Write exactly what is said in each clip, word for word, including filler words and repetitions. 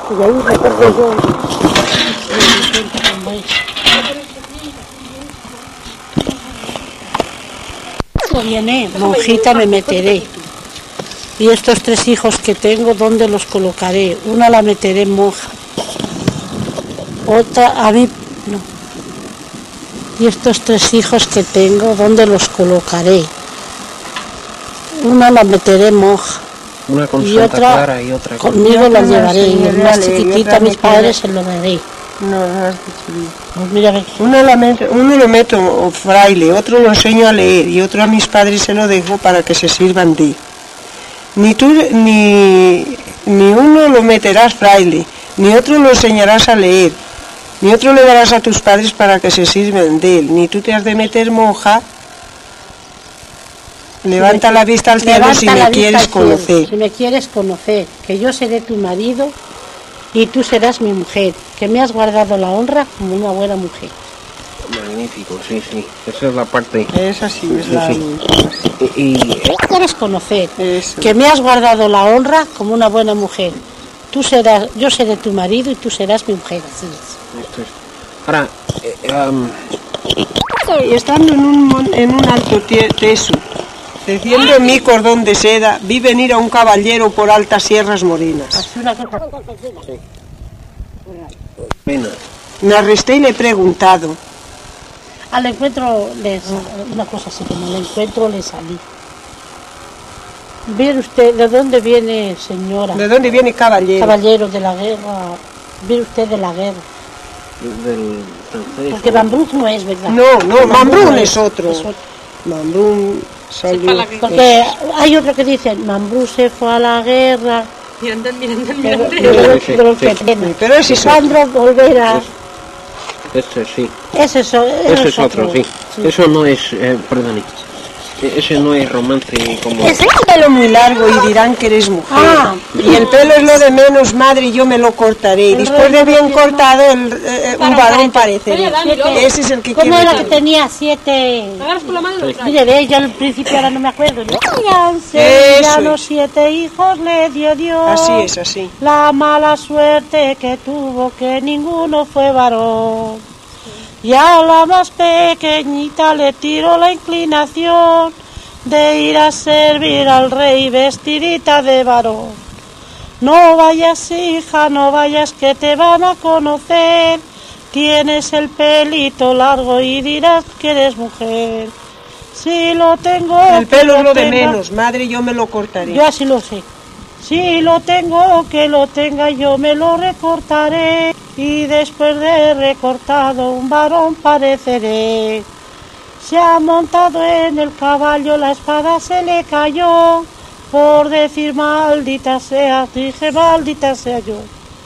Y ahí recuerdo yo. Viene, monjita me meteré. Y estos tres hijos que tengo, ¿dónde los colocaré? Una la meteré monja. Otra, a mí, no. Y estos tres hijos que tengo, ¿dónde los colocaré? Una la meteré monja. Una con y Santa otra, Clara y otra con... Conmigo la llevaré. Y el más chiquitita a mis padres se lo daré. No, no has dicho bien. Pues mira, ve. Uno, la meto, uno lo meto o fraile, otro lo enseño a leer y otro a mis padres se lo dejo para que se sirvan de. Ni tú ni, ni uno lo meterás fraile, ni otro lo enseñarás a leer, ni otro le darás a tus padres para que se sirvan de él, ni tú te has de meter monja. Levanta la vista al cielo si me quieres conocer. Si me quieres conocer, que yo seré tu marido y tú serás mi mujer, que me has guardado la honra como una buena mujer. Magnífico, sí, sí. Esa es la parte. Esa sí es sí, la. Sí. Y, y... quieres conocer, Eso. Que me has guardado la honra como una buena mujer. Tú serás, yo seré tu marido y tú serás mi mujer. Así es. Esto es. Ahora, eh, um... y estando en un en un alto teso, tejiendo en mi cordón de seda, vi venir a un caballero por altas sierras morenas. Pena. Me arresté y le he preguntado. Al encuentro, les, una cosa así, como al encuentro le salí. ¿Viene usted, de dónde viene, señora? ¿De dónde viene caballero? Caballero de la guerra. ¿Viene usted de la guerra? Del francés. Porque Mambrú no es, ¿verdad? No, no, Mambrú no es otro. Es otro. Mambrú salió. Porque hay otro que dice, Mambrú se fue a la guerra. Miranda, miranda, Pero, miranda. pero, pero, que pena. Pero ese es Cuando volverá. Ese sí. Ese es, ese Ese es otro, sí. sí. Eso no es, eh, perdón. Ese no es romance como... Es el pelo muy largo y dirán que eres mujer. Ah. Y el pelo es lo de menos, madre, y yo me lo cortaré. Y después de bien cortado, el, eh, un varón pareceré. Ese es el que ¿Cómo quiero. era que tenía siete? Agarras por la mano y lo traes. Mire, ve, yo al principio ahora no me acuerdo. ¿No? Eso los es. siete hijos le dio Dios. Así es, así. La mala suerte que tuvo que ninguno fue varón. Y a la más pequeñita le tiró la inclinación de ir a servir al rey vestidita de varón. No vayas, hija, no vayas, que te van a conocer. Tienes el pelito largo y dirás que eres mujer. Si lo tengo... El pelo que es lo de tenga, menos, madre, yo me lo cortaré. yo así lo sé. Si lo tengo, que lo tenga, yo me lo recortaré. Y después de recortado un varón pareceré. Se ha montado en el caballo, la espada se le cayó. Por decir maldita sea, dije maldita sea yo.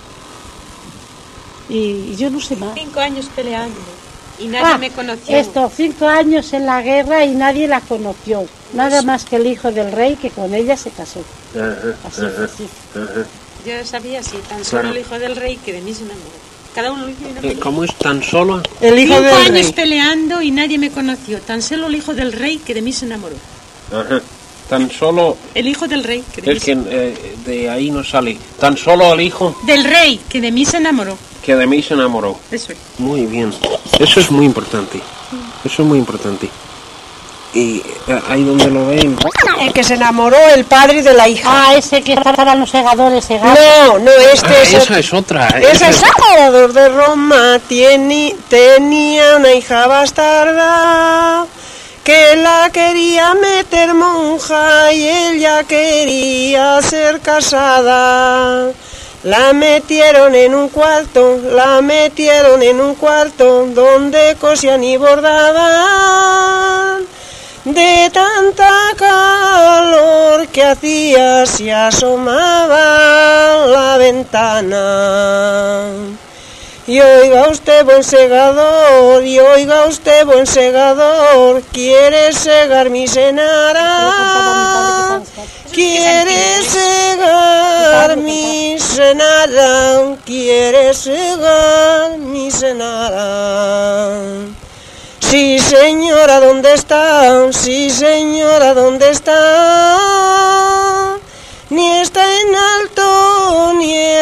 Y yo no sé más. Cinco años peleando y nadie Ah, me conoció. Estos cinco años en la guerra y nadie la conoció. Nada más que el hijo del rey que con ella se casó. Ajá, Así, ajá, así. ajá. Yo sabía así, tan solo Claro. el hijo del rey que de mí se enamoró. Cada uno lo hizo y una Eh, ¿Cómo es tan solo? El hijo Cinco del años rey. peleando y nadie me conoció. Tan solo el hijo del rey que de mí se enamoró. Ajá. Tan solo... El hijo del rey que de mí Es se que eh, de ahí no sale. Tan solo el hijo Del rey que de mí se enamoró. que de mí se enamoró. Eso es. Muy bien. Eso es muy importante. Eso es muy importante. Y eh, ahí donde lo ven... El que se enamoró, el padre de la hija. Ah, ese que estaban los segadores segados. No, no, este Ah, es... esa es otra. Ese esa es es- Salvador de Roma, tiene, tenía una hija bastarda que la quería meter monja y ella quería ser casada. La metieron en un cuarto, la metieron en un cuarto donde cosían y bordaban. De tanta calor que hacía se asomaba la ventana. Y oiga usted, buen segador, y oiga usted, buen segador, quiere segar mi senara, quiere segar mi senara, quiere segar mi senara. Sí, señora, ¿dónde está? Sí, señora, ¿dónde está? Ni está en alto, ni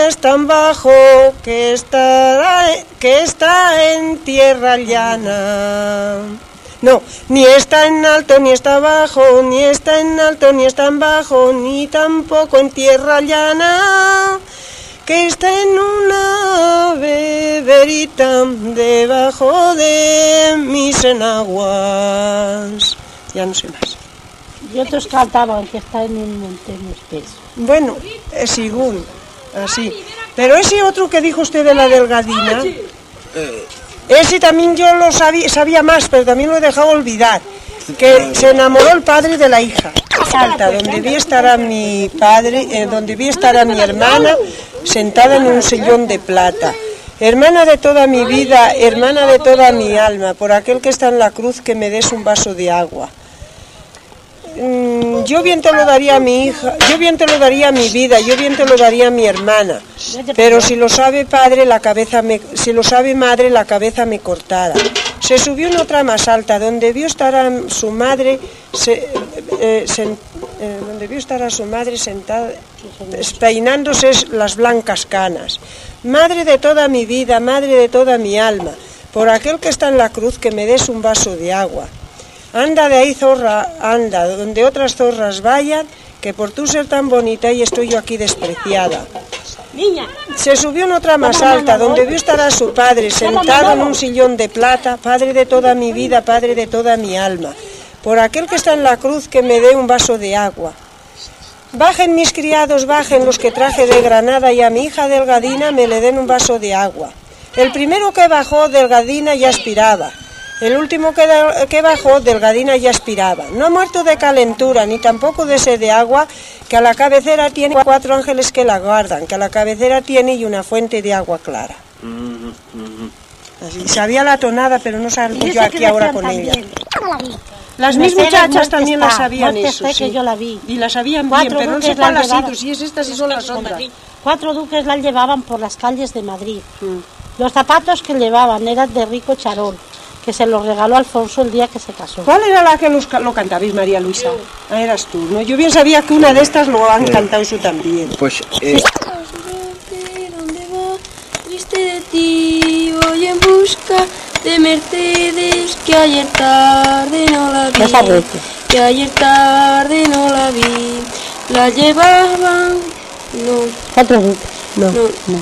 es tan bajo que está, que está en tierra llana. No, ni está en alto ni está bajo, ni está en alto ni está en bajo, ni tampoco en tierra llana, que está en una beberita debajo de mis enaguas. Ya no sé más. Y otros cantaban que está en un monte muy espeso. Bueno, es igual, así. Pero ese otro que dijo usted de la delgadina, eh, ese también yo lo sabía, sabía más, pero también lo he dejado olvidar. Que se enamoró el padre de la hija. Salta, donde vi estar a mi padre, eh, donde vi estar a mi hermana, sentada en un sillón de plata. Hermana de toda mi vida, hermana de toda mi alma, por aquel que está en la cruz, que me des un vaso de agua. Mm, yo bien te lo daría a mi hija, yo bien te lo daría a mi vida, yo bien te lo daría a mi hermana, pero si lo sabe padre, la cabeza me, si lo sabe madre, la cabeza me cortara. Se subió en otra más alta, donde vio estar a su madre, se, eh, sen, eh, donde vio estar a su madre sentada, peinándose las blancas canas. Madre de toda mi vida, madre de toda mi alma, por aquel que está en la cruz, que me des un vaso de agua. Anda de ahí, zorra, anda, donde otras zorras vayan, que por tú ser tan bonita y estoy yo aquí despreciada. Niña. Se subió en otra más alta, donde vio estar a su padre, sentado en un sillón de plata, padre de toda mi vida, padre de toda mi alma, por aquel que está en la cruz, que me dé un vaso de agua. Bajen mis criados, bajen los que traje de Granada, y a mi hija delgadina me le den un vaso de agua. El primero que bajó, delgadina, ya aspiraba. El último que, de, que bajó, delgadina, ya aspiraba. No ha muerto de calentura, ni tampoco de sed de agua, que a la cabecera tiene cuatro ángeles que la guardan, que a la cabecera tiene y una fuente de agua clara. Así, sabía la tonada, pero no salgo yo aquí ahora con ella. Las mis muchachas también la sabían eso, sí. Que yo la vi. Y la sabían Cuatro bien, pero no sé cuál ha sido, si es esta, si son las otras. Cuatro duques la llevaban por las calles de Madrid. Mm. Los zapatos que llevaban eran de Rico Charol, que se los regaló Alfonso el día que se casó. ¿Cuál era la que los, lo cantabais, María Luisa? Ah, eras tú, ¿no? Yo bien sabía que una de estas lo han sí. cantado eso también. Pues... Eh... Triste de ti, voy en busca de Mercedes, que ayer tarde no la vi, que ayer tarde no la vi, la llevaban, no, cuatro duques, no, no, no.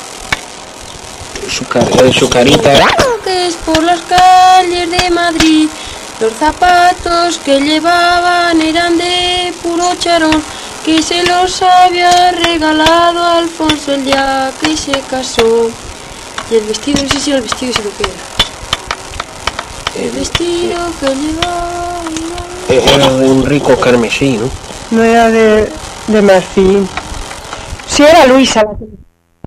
Su, car eh, su carita. Que es por las calles de Madrid, los zapatos que llevaban eran de puro charón, que se los había regalado a Alfonso el día que se casó. Y el vestido, no sé si era el vestido, si lo que era. El vestido que llevaba... Era de un rico carmesí, ¿no? No era de, de marfil. Sí, era Luisa la que...